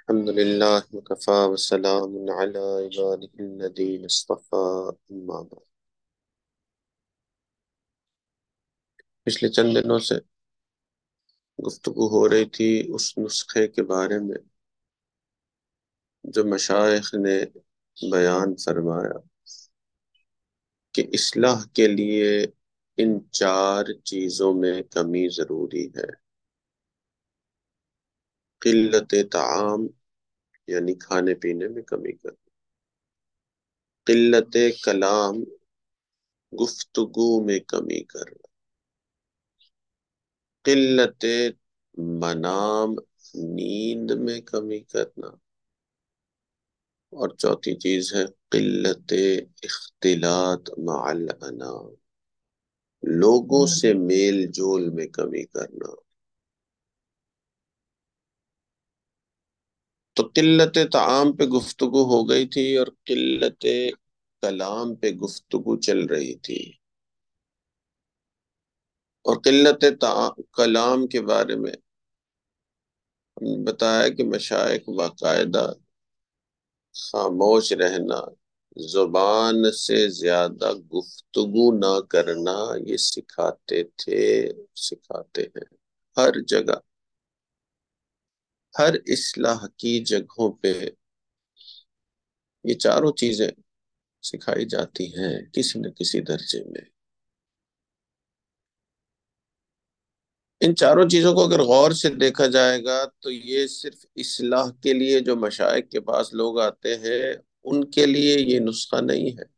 الحمد لله وكفى وسلام على عباده الذين اصطفى أما بعد. پچھلے چند دنوں سے گفتگو ہو رہی تھی اس نسخے کے بارے میں جو مشائخ نے بیان فرمایا کہ اصلاح کے لیے ان چار چیزوں میں کمی ضروری ہے: قلت طعام یعنی کھانے پینے میں کمی کرنا، قلت کلام گفتگو میں کمی کرنا، قلت منام نیند میں کمی کرنا، اور چوتھی چیز ہے قلت اختلاط مع الانام، لوگوں سے میل جول میں کمی کرنا۔ تو قلت طعام پہ گفتگو ہو گئی تھی اور قلت کلام پہ گفتگو چل رہی تھی، اور قلت کلام کے بارے میں ہم نے بتایا کہ مشائخ باقاعدہ خاموش رہنا، زبان سے زیادہ گفتگو نہ کرنا یہ سکھاتے تھے، سکھاتے ہیں ہر جگہ، ہر اصلاح کی جگہوں پہ یہ چاروں چیزیں سکھائی جاتی ہیں کسی نہ کسی درجے میں۔ ان چاروں چیزوں کو اگر غور سے دیکھا جائے گا تو یہ صرف اصلاح کے لیے جو مشائخ کے پاس لوگ آتے ہیں ان کے لیے یہ نسخہ نہیں ہے،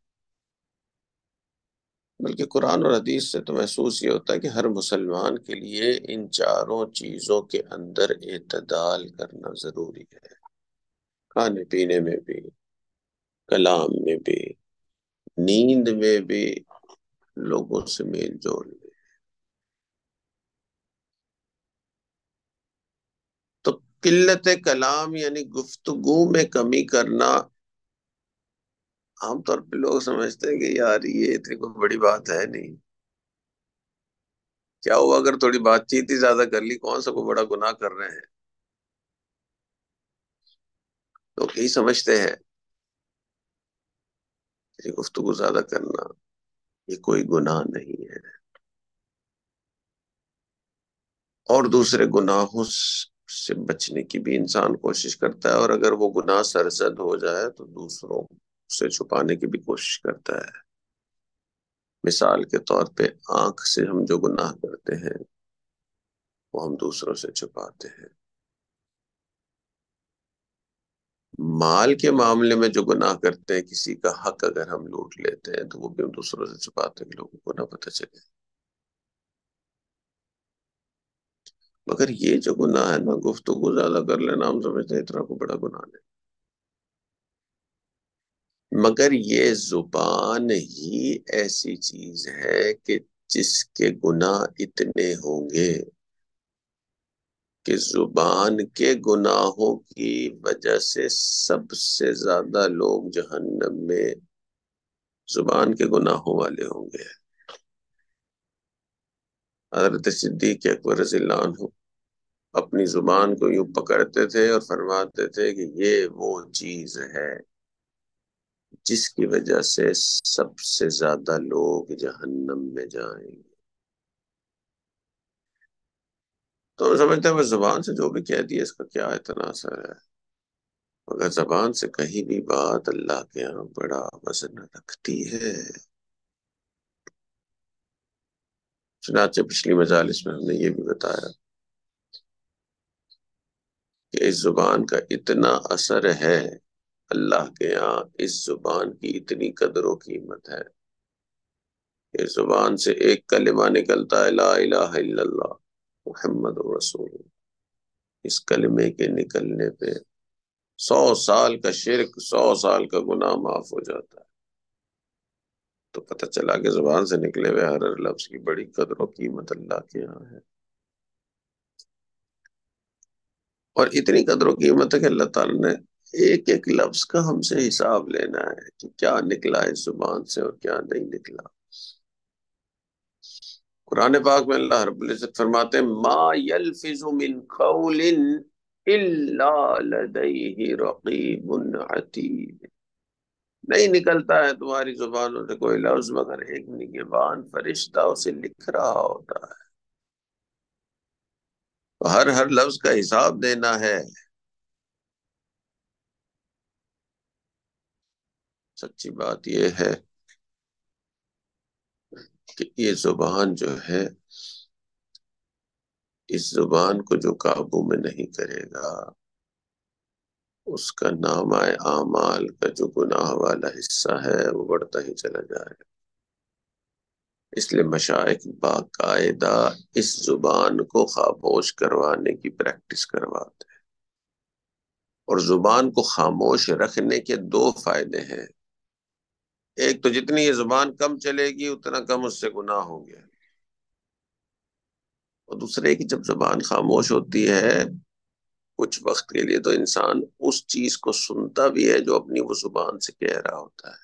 بلکہ قرآن اور حدیث سے تو محسوس یہ ہوتا ہے کہ ہر مسلمان کے لیے ان چاروں چیزوں کے اندر اعتدال کرنا ضروری ہے، کھانے پینے میں بھی، کلام میں بھی، نیند میں بھی، لوگوں سے میل جول میں۔ تو قلت کلام یعنی گفتگو میں کمی کرنا، عام طور پہ لوگ سمجھتے ہیں کہ یار یہ اتنی کوئی بڑی بات ہے نہیں، کیا ہوا اگر تھوڑی بات چیت ہی زیادہ کر لی، کون سا کوئی بڑا گناہ کر رہے ہیں؟ لوگ یہی سمجھتے ہیں کہ گفتگو زیادہ کرنا یہ کوئی گناہ نہیں ہے، اور دوسرے گناہوں سے بچنے کی بھی انسان کوشش کرتا ہے، اور اگر وہ گناہ سرزد ہو جائے تو دوسروں سے چھپانے کی بھی کوشش کرتا ہے۔ مثال کے طور پہ آنکھ سے ہم جو گناہ کرتے ہیں وہ ہم دوسروں سے چھپاتے ہیں، مال کے معاملے میں جو گناہ کرتے ہیں، کسی کا حق اگر ہم لوٹ لیتے ہیں تو وہ بھی ہم دوسروں سے چھپاتے ہیں کہ لوگوں کو نہ پتہ چلے۔ مگر یہ جو گناہ ہے نا، گفتگو زیادہ کر لینا، ہم سمجھتے ہیں اتنا کو بڑا گناہ نہیں، مگر یہ زبان ہی ایسی چیز ہے کہ جس کے گناہ اتنے ہوں گے کہ زبان کے گناہوں کی وجہ سے سب سے زیادہ لوگ جہنم میں زبان کے گناہوں والے ہوں گے۔ حضرت صدیق اکبر رضی اللہ عنہ اپنی زبان کو یوں پکڑتے تھے اور فرماتے تھے کہ یہ وہ چیز ہے جس کی وجہ سے سب سے زیادہ لوگ جہنم میں جائیں گے۔ تو ہم سمجھتے ہیں بس زبان سے جو بھی کہہ دیا اس کا کیا اتنا اثر ہے، مگر زبان سے کہیں بھی بات اللہ کے یہاں بڑا وزن رکھتی ہے۔ چنانچہ پچھلی مجالس میں ہم نے یہ بھی بتایا کہ اس زبان کا اتنا اثر ہے، اللہ کے یہاں اس زبان کی اتنی قدر و قیمت ہے کہ زبان سے ایک کلمہ نکلتا ہے، لا الہ الا اللہ محمد رسول اللہ، اس کلمے کے نکلنے پہ 100 سال کا شرک، 100 سال کا گناہ معاف ہو جاتا ہے۔ تو پتہ چلا کہ زبان سے نکلے ہوئے ہر لفظ کی بڑی قدر و قیمت اللہ کے یہاں ہے، اور اتنی قدر و قیمت ہے کہ اللہ تعالیٰ نے ایک ایک لفظ کا ہم سے حساب لینا ہے کہ کیا نکلا اس زبان سے اور کیا نہیں نکلا۔ قرآن پاک میں اللہ رب العزت فرماتے ہیں ما یلفظ من قول الا لدیہ رقیب عتید، نہیں نکلتا ہے تمہاری زبانوں سے کوئی لفظ مگر ایک نگہبان فرشتہ اسے لکھ رہا ہوتا ہے. ہر لفظ کا حساب دینا ہے. سچی بات یہ ہے کہ یہ زبان جو ہے، اس زبان کو جو قابو میں نہیں کرے گا، اس کا نامہ اعمال کا جو گناہ والا حصہ ہے وہ بڑھتا ہی چلا جائے گا. اس لیے مشائخ باقاعدہ اس زبان کو خاموش کروانے کی پریکٹس کرواتے ہیں. اور زبان کو خاموش رکھنے کے دو فائدے ہیں. ایک تو جتنی یہ زبان کم چلے گی اتنا کم اس سے گناہ ہوں گے، اور دوسرے کہ جب زبان خاموش ہوتی ہے کچھ وقت کے لیے تو انسان اس چیز کو سنتا بھی ہے جو اپنی وہ زبان سے کہہ رہا ہوتا ہے.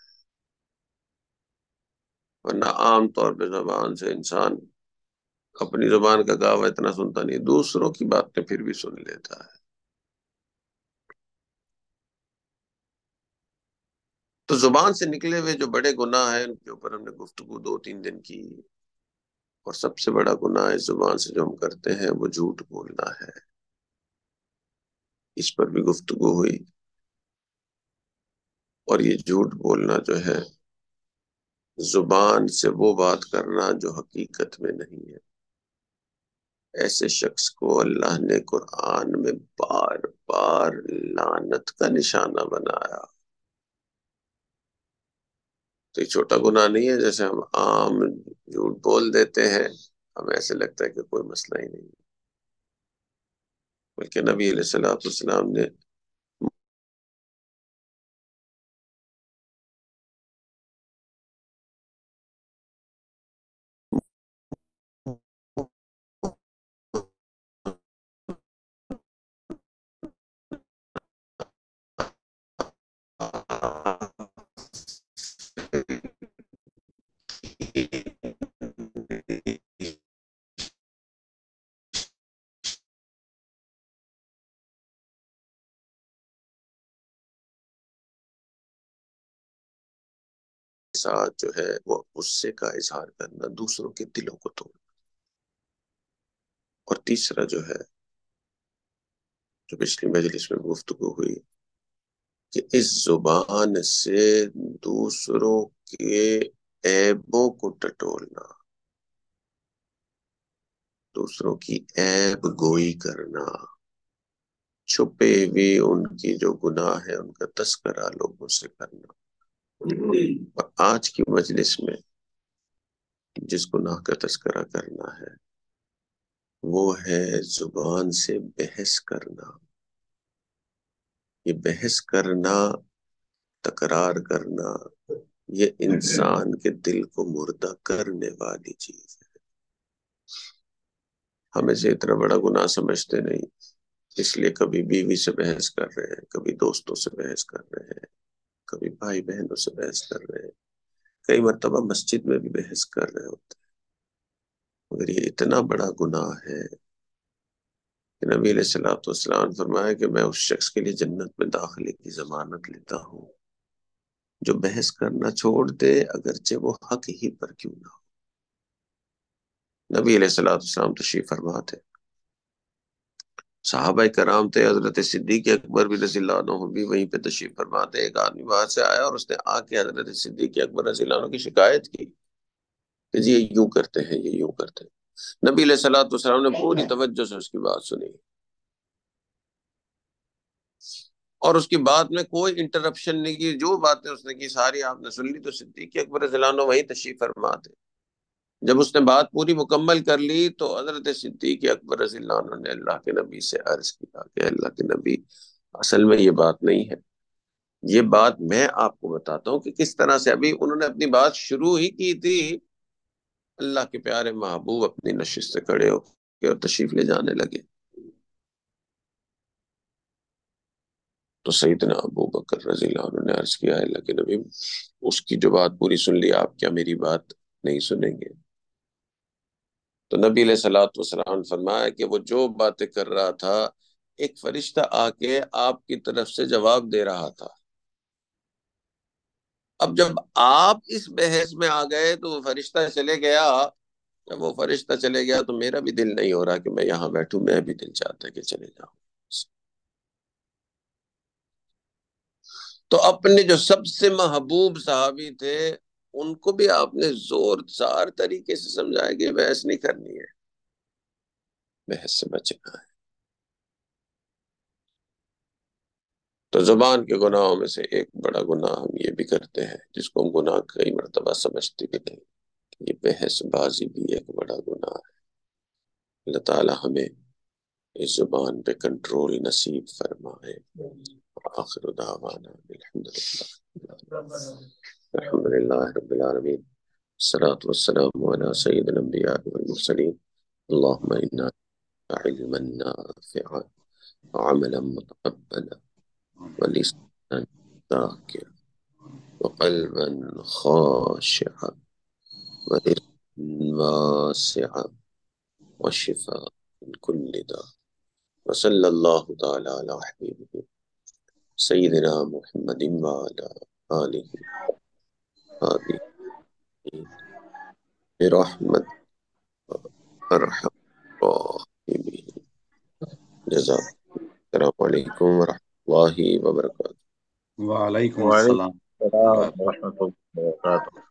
ورنہ عام طور پہ زبان سے انسان اپنی زبان کا گاوا اتنا سنتا نہیں، دوسروں کی باتیں پھر بھی سن لیتا ہے. تو زبان سے نکلے ہوئے جو بڑے گناہ ہیں ان کے اوپر ہم نے گفتگو 2-3 دن کی. اور سب سے بڑا گناہ اس زبان سے جو ہم کرتے ہیں وہ جھوٹ بولنا ہے. اس پر بھی گفتگو ہوئی. اور یہ جھوٹ بولنا جو ہے، زبان سے وہ بات کرنا جو حقیقت میں نہیں ہے. ایسے شخص کو اللہ نے قرآن میں بار بار لعنت کا نشانہ بنایا. تو یہ چھوٹا گناہ نہیں ہے جیسے ہم عام جھوٹ بول دیتے ہیں، ہمیں ایسے لگتا ہے کہ کوئی مسئلہ ہی نہیں. بلکہ نبی علیہ الصلوۃ والسلام نے ساتھ جو ہے وہ غصے کا اظہار کرنا، دوسروں کے دلوں کو توڑنا. اور تیسرا جو ہے، جو پچھلی مجلس میں گفتگو ہوئی، کہ اس زبان سے دوسروں کے عیبوں کو ٹٹولنا، دوسروں کی عیب گوئی کرنا، چھپے ہوئے ان کی جو گناہ ہے ان کا تذکرہ لوگوں سے کرنا. اور آج کی مجلس میں جس گناہ کا تذکرہ کرنا ہے وہ ہے زبان سے بحث کرنا. یہ بحث کرنا، تکرار کرنا، یہ انسان کے دل کو مردہ کرنے والی چیز ہے. ہم اسے اتنا بڑا گناہ سمجھتے نہیں، اس لیے کبھی بیوی سے بحث کر رہے ہیں، کبھی دوستوں سے بحث کر رہے ہیں، کبھی بھائی بہنوں سے بحث کر رہے ہیں، کئی مرتبہ مسجد میں بھی بحث کر رہے ہوتے ہیں. مگر یہ اتنا بڑا گناہ ہے کہ نبی علیہ الصلوۃ والسلام نے فرمایا کہ میں اس شخص کے لیے جنت میں داخلے کی ضمانت لیتا ہوں جو بحث کرنا چھوڑ دے اگرچہ وہ حق ہی پر کیوں نہ ہو. نبی علیہ الصلوۃ والسلام تشریف فرما تھے، صحابہ کرام تھے، حضرت صدیق اکبر بھی رضی اللہ عنہ بھی وہیں پہ تشریف فرما تھے. ایک آدمی باہر سے آیا اور اس نے آ کے حضرت صدیق اکبر رضی اللہ عنہ کی شکایت کی کہ جی یہ یوں کرتے ہیں، یہ یوں کرتے ہیں. نبی علیہ الصلوۃ والسلام نے پوری توجہ سے اس کی بات سنی اور اس کی بات میں کوئی انٹرپشن نہیں کی. جو باتیں اس نے کی ساری آپ نے سن لی. تو صدیق اکبر رضی اللہ عنہ وہیں تشریف فرما تھے. جب اس نے بات پوری مکمل کر لی تو حضرت صدیق اکبر رضی اللہ عنہ نے اللہ کے نبی سے عرض کیا کہ اللہ کے نبی، اصل میں یہ بات نہیں ہے، یہ بات میں آپ کو بتاتا ہوں کہ کس طرح سے. ابھی انہوں نے اپنی بات شروع ہی کی تھی، اللہ کے پیارے محبوب اپنی نشست سے کھڑے ہو کے اور تشریف لے جانے لگے. تو سیدنا ابو بکر رضی اللہ عنہ نے عرض کیا اللہ کے نبی، اس کی جو بات پوری سن لی، آپ کیا میری بات نہیں سنیں گے؟ تو نبی علیہ الصلوۃ والسلام نے فرمایا کہ وہ جو باتیں کر رہا تھا ایک فرشتہ آ کے آپ کی طرف سے جواب دے رہا تھا. اب جب آپ اس بحث میں آ گئے تو وہ فرشتہ چلے گیا. جب وہ فرشتہ چلے گیا تو میرا بھی دل نہیں ہو رہا کہ میں یہاں بیٹھوں، میں بھی دل چاہتا ہے کہ چلے جاؤں. تو اپنے جو سب سے محبوب صحابی تھے ان کو بھی آپ نے زور زار طریقے سے سمجھایا کہ بحث نہیں کرنی ہے، بحث سے بچنا ہے. تو زبان کے گناہوں میں سے ایک بڑا گناہ ہم یہ بھی کرتے ہیں جس کو ہم گناہ کئی مرتبہ سمجھتے بھی نہیں، یہ بحث بازی بھی ایک بڑا گناہ ہے. اللہ تعالی ہمیں اس زبان پہ کنٹرول نصیب فرمائے. آخر دعوانا الحمد للہ رب العالمین، الصلاة والسلام على سید الانبیاء والمرسلین. اللهم انا علما نافعا وعملا متقبلا ولسانا ذاکرا وقلبا خاشعا ورزقا واسعا وشفاء من كل داء. وصلی اللہ تعالی علی حبیبہ سیدنا محمد وعلی آلہ وصحبہ برحمت ارحم الراحمین. جزاک. السلام علیکم ورحمۃ اللہ وبرکاتہ. وعلیکم وعلیکم السلام. السلام ورحمۃ اللہ وبرکاتہ.